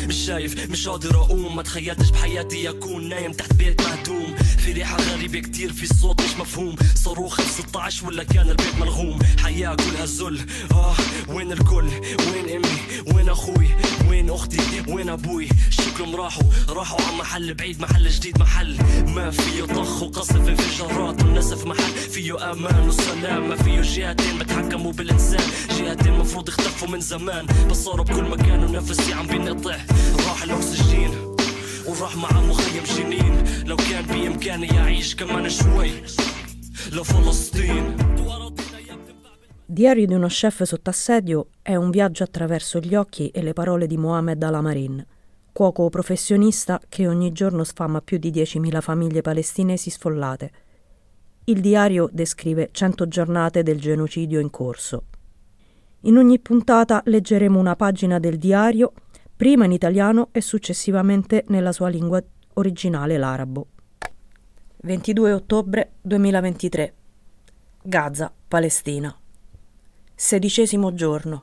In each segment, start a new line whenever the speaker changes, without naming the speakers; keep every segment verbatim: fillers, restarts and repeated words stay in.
مش شايف مش قادر اقوم ما تخيلتش بحياتي اكون نايم تحت بيت مهدوم في ريحة غريبة كتير في صوت مش مفهوم صاروخ ستة عشر ولا كان البيت ملغوم حياة كلها ذل اه وين الكل وين امي وين اخوي وين اختي وين ابوي شكلهم راحوا راحوا على محل بعيد محل جديد محل ما فيه طخ وقصف انفجارات والنسف محل فيه امان وسلام ما فيه جهتين بتحكموا بالانسان جهتين مفروض اختفوا من زمان بس صاروا بكل مكان ونفسي عم بينقطع راح الاكسجين وراح مع مخيم جنين لو كان بامكاني اعيش كمان شوي لفلسطين.
Diario di uno chef sotto assedio è un viaggio attraverso gli occhi e le parole di Mohamed Al-Amarin, cuoco professionista che ogni giorno sfama più di diecimila famiglie palestinesi sfollate. Il diario descrive cento giornate del genocidio in corso. In ogni puntata leggeremo una pagina del diario, prima in italiano e successivamente nella sua lingua originale, l'arabo. ventidue ottobre duemilaventitré. Gaza, Palestina. Sedicesimo giorno.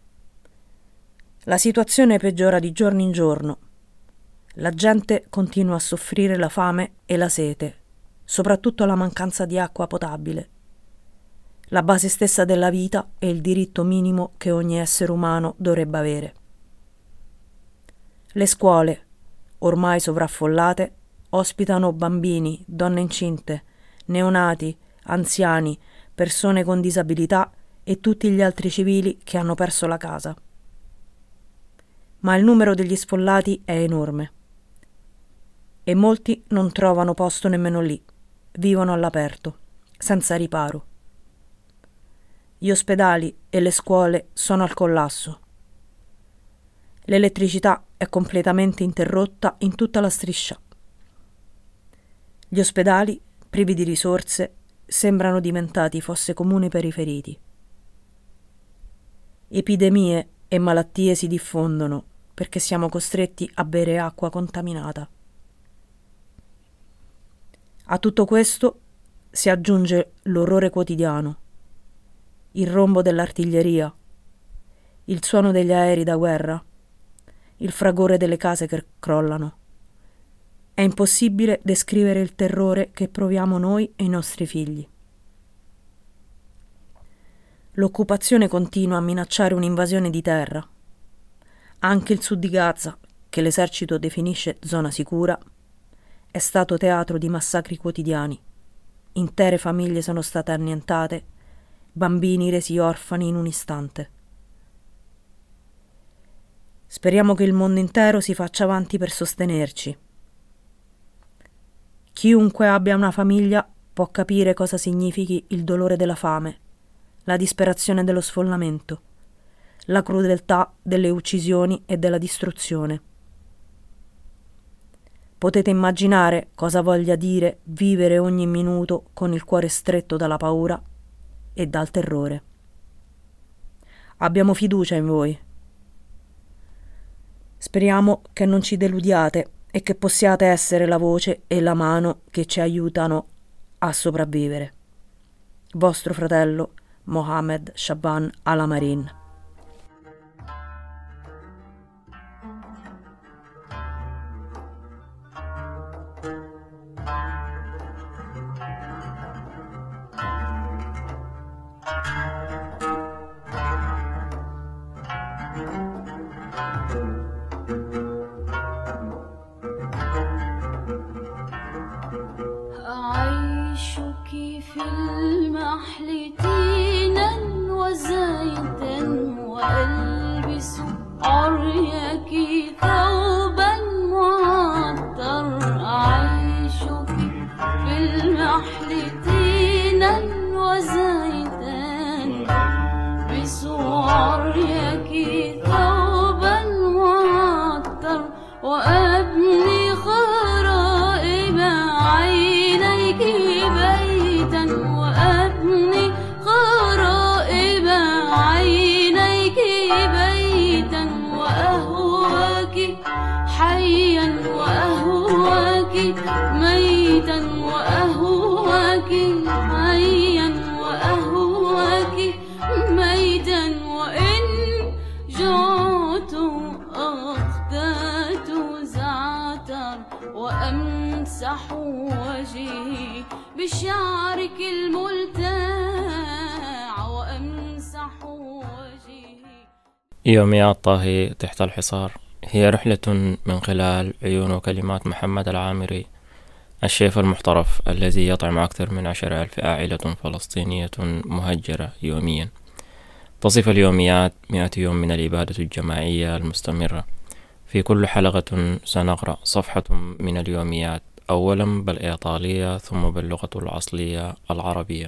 La situazione peggiora di giorno in giorno. La gente continua a soffrire la fame e la sete, soprattutto la mancanza di acqua potabile. La base stessa della vita è il diritto minimo che ogni essere umano dovrebbe avere. Le scuole, ormai sovraffollate, ospitano bambini, donne incinte, neonati, anziani, persone con disabilità e tutti gli altri civili che hanno perso la casa. Ma il numero degli sfollati è enorme e molti non trovano posto nemmeno lì, vivono all'aperto, senza riparo. Gli ospedali e le scuole sono al collasso. L'elettricità è completamente interrotta in tutta la striscia. Gli ospedali, privi di risorse, sembrano diventati fosse comuni per i feriti. Epidemie e malattie si diffondono perché siamo costretti a bere acqua contaminata. A tutto questo si aggiunge l'orrore quotidiano, il rombo dell'artiglieria, il suono degli aerei da guerra, il fragore delle case che crollano. È impossibile descrivere il terrore che proviamo noi e i nostri figli. L'occupazione continua a minacciare un'invasione di terra. Anche il sud di Gaza, che l'esercito definisce zona sicura, è stato teatro di massacri quotidiani. Intere famiglie sono state annientate, bambini resi orfani in un istante. Speriamo che il mondo intero si faccia avanti per sostenerci. Chiunque abbia una famiglia può capire cosa significhi il dolore della fame, la disperazione dello sfollamento, la crudeltà delle uccisioni e della distruzione. Potete immaginare cosa voglia dire vivere ogni minuto con il cuore stretto dalla paura e dal terrore. Abbiamo fiducia in voi. Speriamo che non ci deludiate e che possiate essere la voce e la mano che ci aiutano a sopravvivere. Vostro fratello Mohamed Shaban Al-Amarin.
في المحل تينا وزيتا وألبس عريك ثوبا معطر أعيشك في المحل تينا وزيتا ألبس عريك ثوبا معطر وأبني خرائب عينيك بيتا وأبني خرائب عينيك بيتا وأهواك حيا وأهواك ميتا وأهواك حيا وأهواك وجهي بشعرك الملتاع وأمسح وجهي.
يوميات طاهي تحت الحصار هي رحلة من خلال عيون وكلمات محمد العامري، الشيف المحترف الذي يطعم أكثر من عشر ألف عائلة فلسطينية مهجرة يوميا. تصف اليوميات مئة يوم من الإبادة الجماعية المستمرة. في كل حلقة سنقرأ صفحة من اليوميات، أولا بالإيطالية ثم باللغة الأصلية العربية.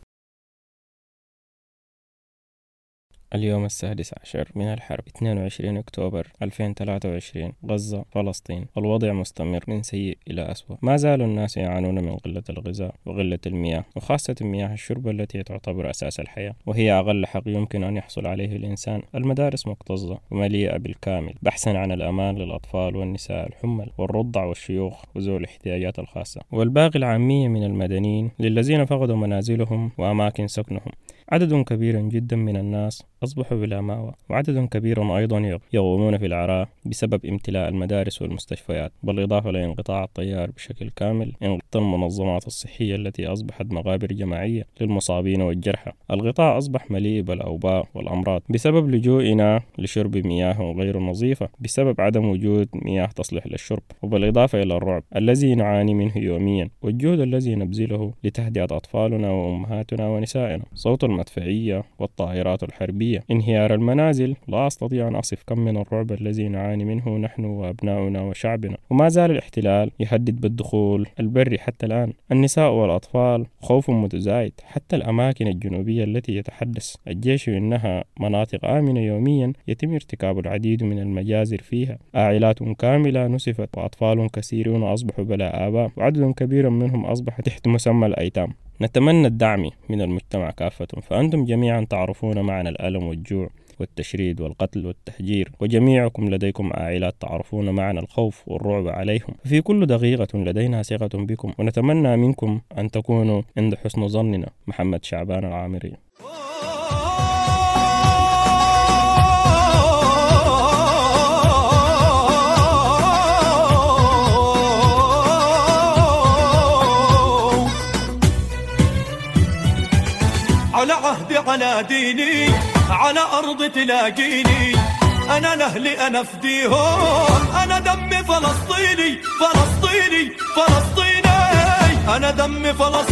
اليوم السادس عشر من الحرب، اثنين وعشرين أكتوبر ألفين وثلاثة وعشرين، غزة، فلسطين. الوضع مستمر من سيء إلى أسوأ. ما زال الناس يعانون من قلة الغذاء وقلة المياه، وخاصة مياه الشرب التي تعتبر أساس الحياة، وهي أقل حق يمكن أن يحصل عليه الإنسان. المدارس مكتظة ومليئة بالكامل، بحثا عن الأمان للأطفال والنساء الحمل والرضع والشيوخ وذوي الاحتياجات الخاصة، والباقي العامية من المدنيين للذين فقدوا منازلهم وأماكن سكنهم. عدد كبير جدا من الناس أصبحوا بلا مأوى، وعدد كبير أيضا يغومون في العراء بسبب امتلاء المدارس والمستشفيات، بالإضافة لانقطاع الطيار بشكل كامل، انقطاع المنظمات الصحية التي أصبحت مقابر جماعية للمصابين والجرحى. الغطاء أصبح مليء بالأوباء والأمراض بسبب لجوئنا لشرب مياه غير نظيفة بسبب عدم وجود مياه تصلح للشرب، وبالإضافة إلى الرعب الذي نعاني منه يوميا، والجهد الذي نبذله لتهدئة أطفالنا وأمهاتنا ونسائنا. صوت المدفعية والطائرات الحربية، انهيار المنازل. لا أستطيع أن أصف كم من الرعب الذي نعاني منه نحن وأبناؤنا وشعبنا. وما زال الاحتلال يهدد بالدخول البري حتى الآن. النساء والأطفال خوف متزايد. حتى الأماكن الجنوبية التي يتحدث الجيش إنها مناطق آمنة، يوميا يتم ارتكاب العديد من المجازر فيها. عائلات كاملة نسفت، وأطفال كثيرون أصبحوا بلا آباء، وعدد كبير منهم أصبح تحت مسمى الأيتام. نتمنى الدعم من المجتمع كافة، فأنتم جميعا تعرفون معنى الألم والجوع والتشريد والقتل والتهجير، وجميعكم لديكم عائلات تعرفون معنى الخوف والرعب عليهم. في كل دقيقة لدينا ثقة بكم، ونتمنى منكم أن تكونوا عند حسن ظننا. محمد شعبان العامري.
على عهدي على ديني على أرض تلاقيني، أنا لأهلي أنا فديهم، أنا دمي فلسطيني فلسطيني فلسطيني، أنا دمي فلسطيني.